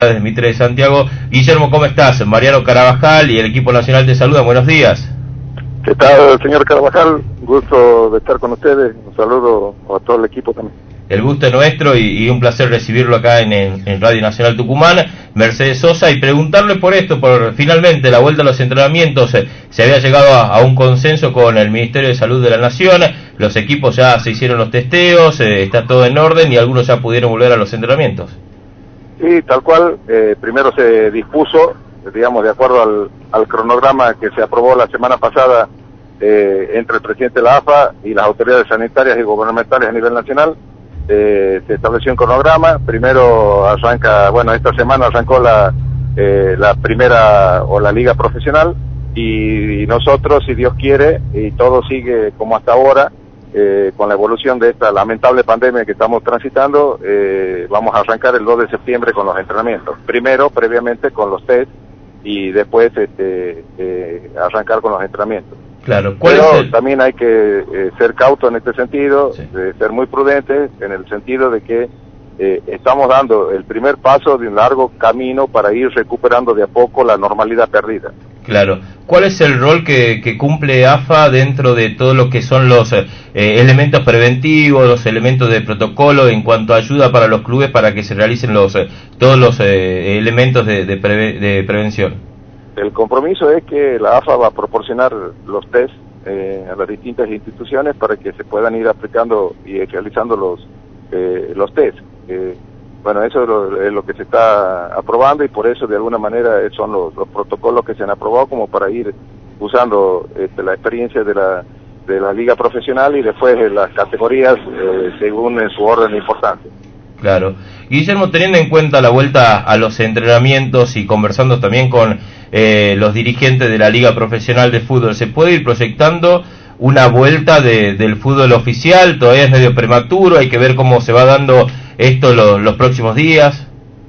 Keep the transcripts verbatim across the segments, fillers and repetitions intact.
Desde Mitre de Santiago. Guillermo, ¿cómo estás? Mariano Carabajal y el equipo nacional te saluda. Buenos días. ¿Qué tal, señor Carabajal? Gusto de estar con ustedes. Un saludo a todo el equipo también. El gusto es nuestro y, y un placer recibirlo acá en, en, en Radio Nacional Tucumán, Mercedes Sosa, y preguntarle por esto, por finalmente la vuelta a los entrenamientos. Eh, se había llegado a, a un consenso con el Ministerio de Salud de la Nación, los equipos ya se hicieron los testeos, eh, está todo en orden y algunos ya pudieron volver a los entrenamientos. Sí, tal cual. Eh, primero se dispuso, digamos, de acuerdo al, al cronograma que se aprobó la semana pasada eh, entre el presidente de la A F A y las autoridades sanitarias y gubernamentales a nivel nacional. Eh, se estableció un cronograma. Primero arranca, bueno, esta semana arrancó la, eh, la primera o la liga profesional y, y nosotros, si Dios quiere, y todo sigue como hasta ahora, eh, con la evolución de esta lamentable pandemia que estamos transitando, eh, vamos a arrancar el dos de septiembre con los entrenamientos. Primero, previamente, con los test y después este, eh, arrancar con los entrenamientos. Claro, ¿cuál Pero es el... también hay que eh, ser cauto en este sentido, Sí. de ser muy prudentes en el sentido de que eh, estamos dando el primer paso de un largo camino para ir recuperando de a poco la normalidad perdida. Claro, ¿cuál es el rol que, que cumple A F A dentro de todo lo que son los eh, elementos preventivos, los elementos de protocolo en cuanto a ayuda para los clubes para que se realicen los eh, todos los eh, elementos de, de, preve, de prevención? El compromiso es que la A F A va a proporcionar los test eh, a las distintas instituciones para que se puedan ir aplicando y realizando los eh, los test. Eh, bueno, eso es lo, es lo que se está aprobando y por eso de alguna manera son los, los protocolos que se han aprobado como para ir usando este, la experiencia de la de la liga profesional y después de las categorías eh, según en su orden de importancia. Claro. Guillermo, teniendo en cuenta la vuelta a los entrenamientos y conversando también con eh, los dirigentes de la Liga Profesional de Fútbol, ¿se puede ir proyectando una vuelta de, del fútbol oficial? Todavía es medio prematuro, hay que ver cómo se va dando esto lo, los próximos días.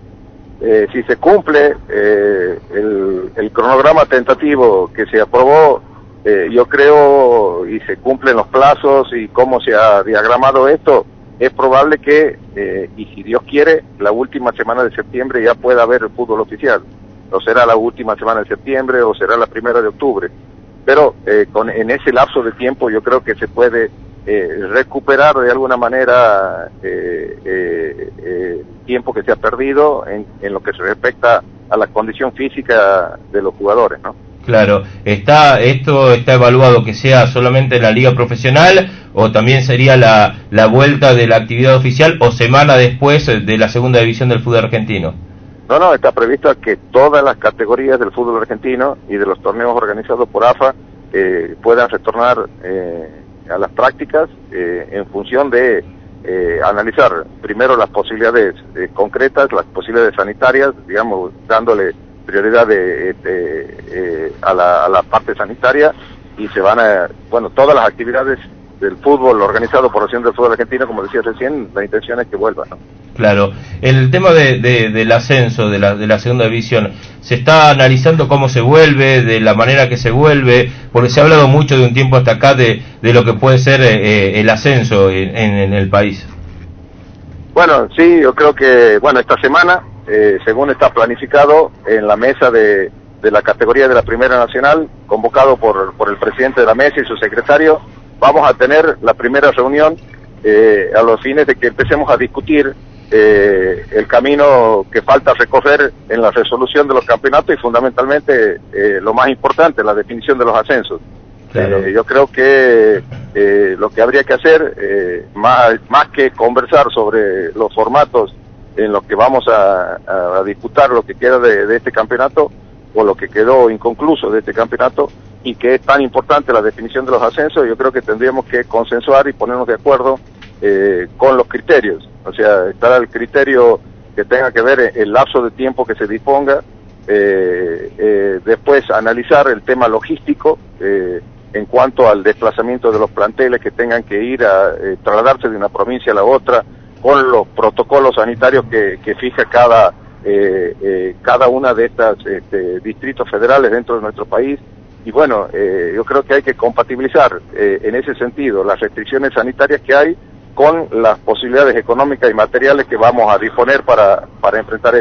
Eh, si se cumple eh, el, el cronograma tentativo que se aprobó, eh, yo creo, y se cumplen los plazos y cómo se ha diagramado esto, es probable que, eh, y si Dios quiere, la última semana de septiembre ya pueda haber el fútbol oficial. O será la última semana de septiembre o será la primera de octubre. Pero eh, con, en ese lapso de tiempo yo creo que se puede eh, recuperar de alguna manera eh, eh, eh, el tiempo que se ha perdido en, en lo que se respecta a la condición física de los jugadores, ¿no? Claro, está esto está evaluado que sea solamente en la liga profesional o también sería la, la vuelta de la actividad oficial o semana después de la segunda división del fútbol argentino. No, no, está previsto que todas las categorías del fútbol argentino y de los torneos organizados por A F A eh, puedan retornar eh, a las prácticas eh, en función de eh, analizar primero las posibilidades eh, concretas, las posibilidades sanitarias, digamos, dándole prioridad de, de, eh, a, la, a la parte sanitaria y se van a, bueno, todas las actividades del fútbol organizado por la Asociación del Fútbol Argentino, como decía recién, la intención es que vuelvan, ¿no? Claro, el tema de, de, del ascenso de la, de la segunda división, ¿se está analizando cómo se vuelve, de la manera que se vuelve? Porque se ha hablado mucho de un tiempo hasta acá de, de lo que puede ser eh, el ascenso en, en, en el país. Bueno, sí, yo creo que, bueno, esta semana, eh, según está planificado, en la mesa de, de la categoría de la Primera Nacional, convocado por, por el presidente de la mesa y su secretario, vamos a tener la primera reunión eh, a los fines de que empecemos a discutir eh, el camino que falta recorrer en la resolución de los campeonatos y fundamentalmente eh, lo más importante, la definición de los ascensos. Claro. Eh, yo creo que eh, lo que habría que hacer, eh, más, más que conversar sobre los formatos en los que vamos a, a, a disputar lo que queda de, de este campeonato o lo que quedó inconcluso de este campeonato y que es tan importante la definición de los ascensos, yo creo que tendríamos que consensuar y ponernos de acuerdo eh, con los criterios. O sea, estará el criterio que tenga que ver el lapso de tiempo que se disponga, eh, eh, después analizar el tema logístico, eh, en cuanto al desplazamiento de los planteles que tengan que ir a eh, trasladarse de una provincia a la otra, con los protocolos sanitarios que, que fija cada eh, eh, cada una de estas este, distritos federales dentro de nuestro país. Y bueno, eh, yo creo que hay que compatibilizar eh, en ese sentido las restricciones sanitarias que hay con las posibilidades económicas y materiales que vamos a disponer para, para enfrentar esto.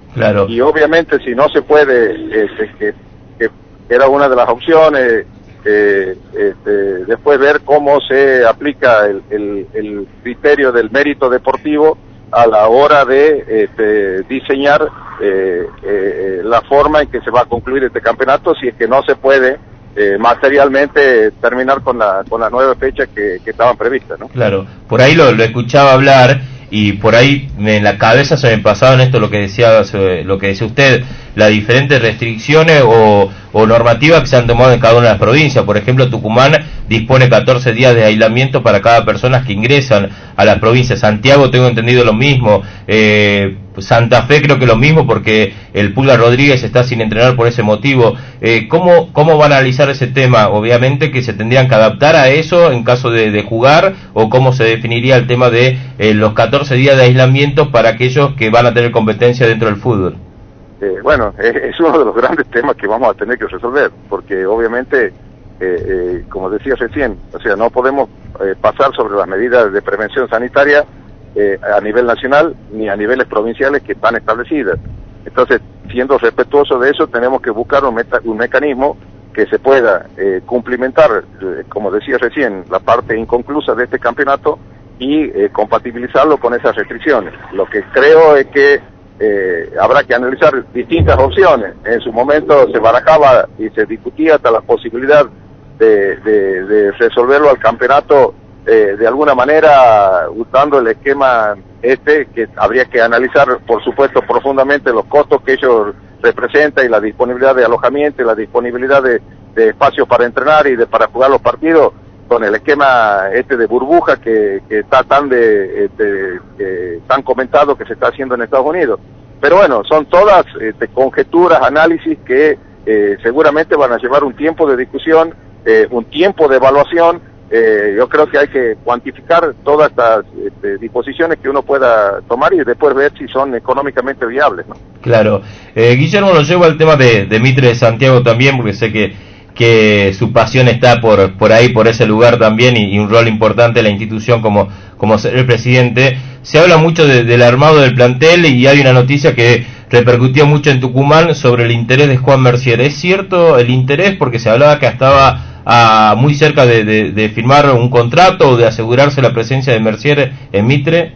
Claro. Y obviamente si no se puede, este, que, que era una de las opciones, eh, este, después ver cómo se aplica el, el, el criterio del mérito deportivo a la hora de este, diseñar eh, eh, la forma en que se va a concluir este campeonato, si es que no se puede eh, materialmente terminar con la con las nueve fechas que, que estaban previstas, ¿no? Claro, por ahí lo, lo escuchaba hablar y por ahí en la cabeza se me pasaba en esto lo que decía lo que decía usted, las diferentes restricciones o, o normativas que se han tomado en cada una de las provincias. Por ejemplo, Tucumán dispone catorce días de aislamiento para cada persona que ingresan a las provincias. Santiago tengo entendido lo mismo, eh, Santa Fe creo que lo mismo, porque el Pulga Rodríguez está sin entrenar por ese motivo. Eh, ¿cómo, ¿Cómo van a analizar ese tema? Obviamente que se tendrían que adaptar a eso en caso de, de jugar, o cómo se definiría el tema de eh, los catorce días de aislamiento para aquellos que van a tener competencia dentro del fútbol. Eh, bueno, es, es uno de los grandes temas que vamos a tener que resolver, porque obviamente, eh, eh, como decía recién, o sea, no podemos eh, pasar sobre las medidas de prevención sanitaria eh, a nivel nacional ni a niveles provinciales que están establecidas. Entonces, siendo respetuoso de eso, tenemos que buscar un, meta, un mecanismo que se pueda eh, cumplimentar, eh, como decía recién, la parte inconclusa de este campeonato y eh, compatibilizarlo con esas restricciones. Lo que creo es que Eh, habrá que analizar distintas opciones. En su momento se barajaba y se discutía hasta la posibilidad de, de, de resolverlo al campeonato eh, de alguna manera usando el esquema este, que habría que analizar, por supuesto, profundamente los costos que ellos representan y la disponibilidad de alojamiento y la disponibilidad de, de espacios para entrenar y de para jugar los partidos, con el esquema este de burbuja que, que está tan de este, eh, tan comentado que se está haciendo en Estados Unidos. Pero bueno, son todas este, conjeturas, análisis que eh, seguramente van a llevar un tiempo de discusión, eh, un tiempo de evaluación. Eh, yo creo que hay que cuantificar todas estas este, disposiciones que uno pueda tomar y después ver si son económicamente viables, ¿no? Claro. Eh, Guillermo, lo llevo al tema de, de Mitre de Santiago también, porque sé que que su pasión está por por ahí, por ese lugar también, y, y un rol importante en la institución como como ser el presidente. Se habla mucho de, del armado del plantel y hay una noticia que repercutió mucho en Tucumán sobre el interés de Juan Mercier. ¿Es cierto el interés? Porque se hablaba que estaba a, muy cerca de, de, de firmar un contrato o de asegurarse la presencia de Mercier en Mitre.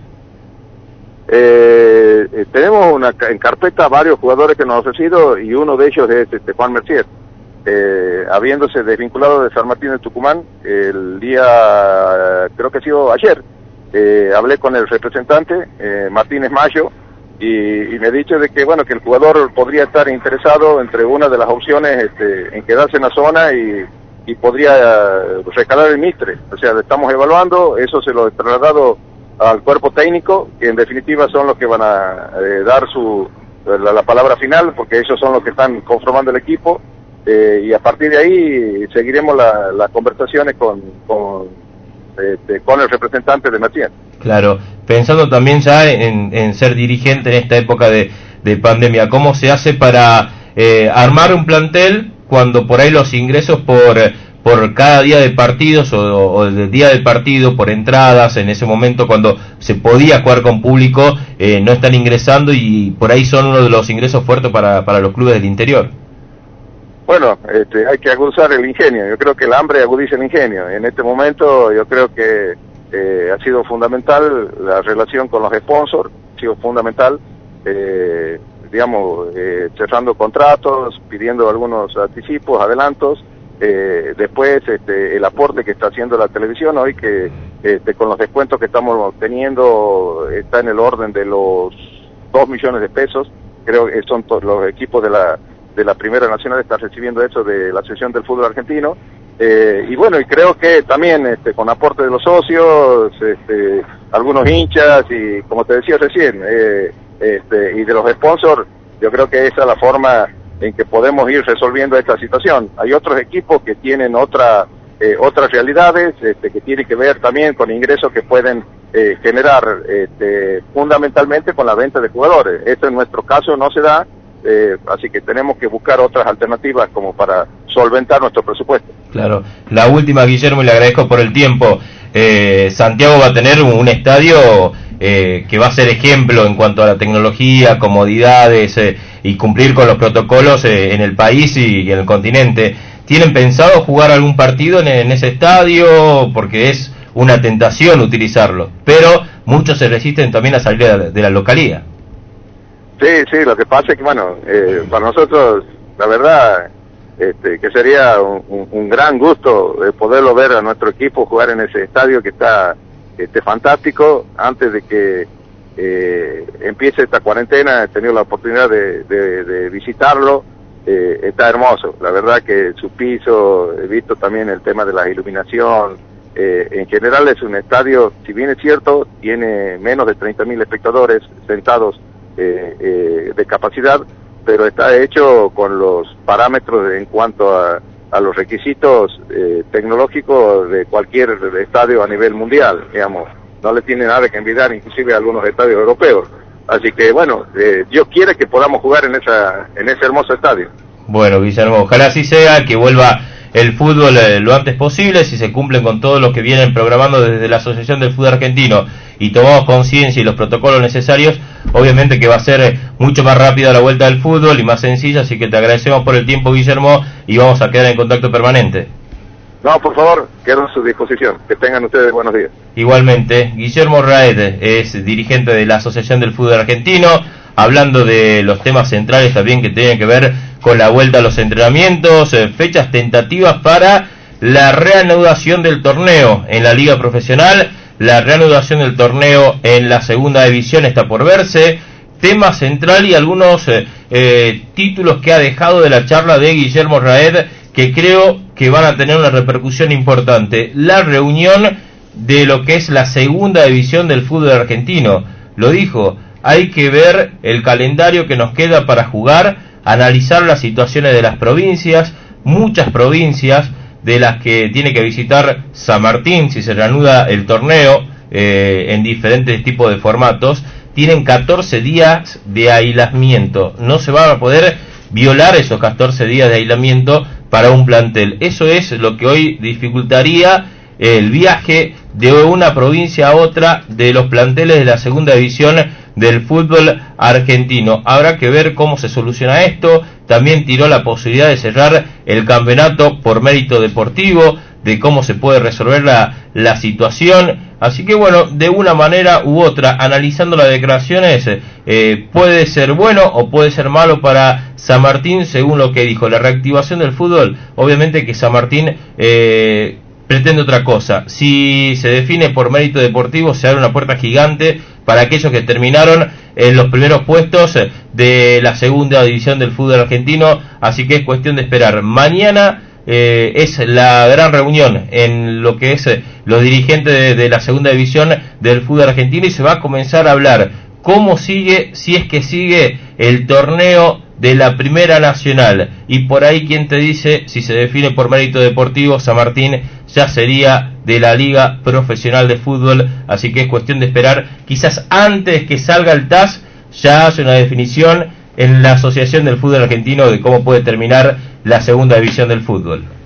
Eh, eh, tenemos una, en carpeta varios jugadores que nos han ofrecido y uno de ellos es este, Juan Mercier. Eh, habiéndose desvinculado de San Martín de Tucumán, el día, creo que ha sido ayer, eh, hablé con el representante, eh, Martínez Mayo, y, y me ha dicho de que, bueno, que el jugador podría estar interesado entre una de las opciones este, en quedarse en la zona y, y podría recalar el Mitre. O sea, estamos evaluando, eso se lo he trasladado al cuerpo técnico, que en definitiva son los que van a eh, dar su la, la palabra final, porque ellos son los que están conformando el equipo. Eh, y a partir de ahí seguiremos la, las conversaciones con con, este, con el representante de Mercier. Claro, pensando también ya en, en ser dirigente en esta época de, de pandemia, ¿cómo se hace para eh, armar un plantel cuando por ahí los ingresos por por cada día de partidos o, o del día del partido, por entradas, en ese momento cuando se podía jugar con público, eh, no están ingresando y por ahí son uno de los ingresos fuertes para, para los clubes del interior? Bueno, este, hay que agudizar el ingenio. Yo creo que el hambre agudiza el ingenio. En este momento yo creo que eh, ha sido fundamental la relación con los sponsors, ha sido fundamental, eh, digamos, eh, cerrando contratos, pidiendo algunos anticipos, adelantos, eh, después este, el aporte que está haciendo la televisión hoy, que este, con los descuentos que estamos teniendo está en el orden de los dos millones de pesos. Creo que son los equipos de la de la Primera Nacional están recibiendo eso de la Asociación del Fútbol Argentino, eh, y bueno, y creo que también este, con aporte de los socios, este, algunos hinchas y como te decía recién, eh, este, y de los sponsors, yo creo que esa es la forma en que podemos ir resolviendo esta situación. Hay otros equipos que tienen otra eh, otras realidades, este, que tienen que ver también con ingresos que pueden eh, generar este, fundamentalmente con la venta de jugadores. Esto en nuestro caso no se da. Eh, así que tenemos que buscar otras alternativas como para solventar nuestro presupuesto. Claro. La última, Guillermo, y le agradezco por el tiempo. Eh, Santiago va a tener un, un estadio eh, que va a ser ejemplo en cuanto a la tecnología, comodidades eh, y cumplir con los protocolos eh, en el país y, y en el continente. ¿Tienen pensado jugar algún partido en, en ese estadio? Porque es una tentación utilizarlo, pero muchos se resisten también a salir de la, de la localía. Sí, sí, lo que pasa es que, bueno, eh, para nosotros, la verdad, este, que sería un, un, un gran gusto eh, poderlo ver a nuestro equipo jugar en ese estadio que está este, fantástico. Antes de que eh, empiece esta cuarentena, he tenido la oportunidad de, de, de visitarlo. Eh, está hermoso, la verdad que su piso, he visto también el tema de la iluminación, eh, en general es un estadio, si bien es cierto, tiene menos de treinta mil espectadores sentados eh, eh, de capacidad, pero está hecho con los parámetros en cuanto a, a los requisitos eh, tecnológicos de cualquier estadio a nivel mundial, digamos, no le tiene nada que envidiar inclusive a algunos estadios europeos. Así que bueno, eh, Dios quiere que podamos jugar en esa en ese hermoso estadio. Bueno, Guillermo, ojalá así sea, que vuelva el fútbol eh, lo antes posible, si se cumplen con todo lo que vienen programando desde la Asociación del Fútbol Argentino y tomamos conciencia y los protocolos necesarios, obviamente que va a ser eh, mucho más rápida la vuelta del fútbol y más sencilla, así que te agradecemos por el tiempo, Guillermo, y vamos a quedar en contacto permanente. No, por favor, quedo a su disposición. Que tengan ustedes buenos días. Igualmente, Guillermo Raed es dirigente de la Asociación del Fútbol Argentino, hablando de los temas centrales también que tienen que ver con la vuelta a los entrenamientos, eh, fechas tentativas para la reanudación del torneo en la liga profesional, la reanudación del torneo en la segunda división está por verse, tema central y algunos eh, eh, títulos que ha dejado de la charla de Guillermo Raed que creo que van a tener una repercusión importante. La reunión de lo que es la segunda división del fútbol argentino. Lo dijo, hay que ver el calendario que nos queda para jugar, analizar las situaciones de las provincias, muchas provincias de las que tiene que visitar San Martín si se reanuda el torneo eh, en diferentes tipos de formatos, tienen catorce días de aislamiento. No se van a poder violar esos catorce días de aislamiento para un plantel. Eso es lo que hoy dificultaría el viaje de una provincia a otra de los planteles de la segunda división del fútbol argentino. Habrá que ver cómo se soluciona esto. También tiró la posibilidad de cerrar el campeonato por mérito deportivo, de cómo se puede resolver la, la situación. Así que bueno, de una manera u otra, analizando las declaraciones, eh, puede ser bueno o puede ser malo para San Martín, según lo que dijo. La reactivación del fútbol, obviamente que San Martín eh, pretende otra cosa. Si se define por mérito deportivo, se abre una puerta gigante para aquellos que terminaron en los primeros puestos de la segunda división del fútbol argentino. Así que es cuestión de esperar. Mañana Eh, es la gran reunión en lo que es eh, los dirigentes de, de la segunda división del fútbol argentino y se va a comenzar a hablar cómo sigue, si es que sigue el torneo de la Primera Nacional, y por ahí quien te dice, si se define por mérito deportivo, San Martín ya sería de la Liga Profesional de Fútbol. Así que es cuestión de esperar, quizás antes que salga el T A S ya hace una definición en la Asociación del Fútbol Argentino de cómo puede terminar la segunda división del fútbol.